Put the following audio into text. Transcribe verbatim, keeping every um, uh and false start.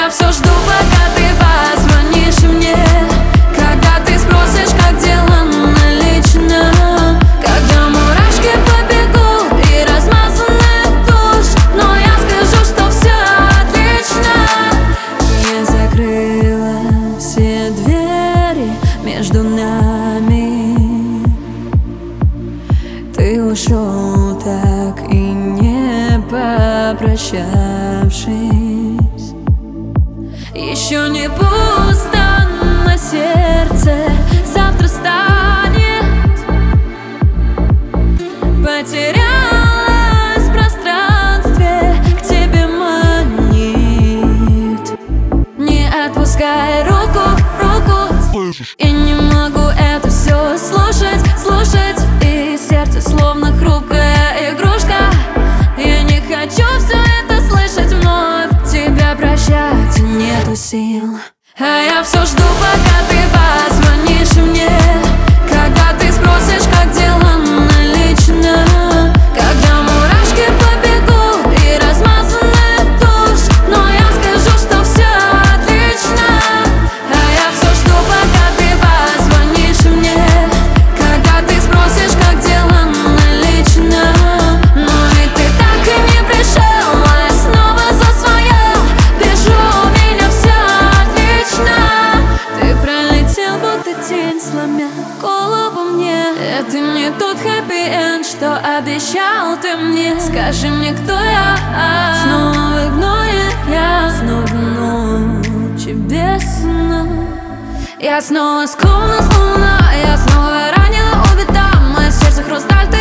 все жду, пока ты позвонишь мне, когда ты спросишь, как дела налично, когда мурашки побегут и размазанная тушь, но я скажу, что все отлично. Я закрыла все двери между нами, ты ушел так и не попрощавшись. Еще не пусто на сердце, завтра станет. Потерялась в пространстве, к тебе манит. Не отпускай руку, руку. Слышишь? Я не могу это все слушать, слушать. И сердце словно хрупкая игрушка. Я не хочу все это слышать вновь. Тебя прощать нету сил. А я все жду, пока ты позвонишь мне, когда ты спросишь, как дела налично, когда мурашки побегут и размазанная тушь, но я скажу, что все отлично. А я все жду, пока ты позвонишь мне, когда ты спросишь, как дела налично, но ведь ты так и не пришел, а я снова за свое бежу, у меня все отлично. Ты пролетел, будто тень, сломя голову мне. Это не тот хэппи-энд, что обещал ты мне. Скажи мне, кто я? Снова в игноре я, снова ночи без сна. Я снова склонна, словно я снова ранена, убита. Мое сердце хрусталь, ты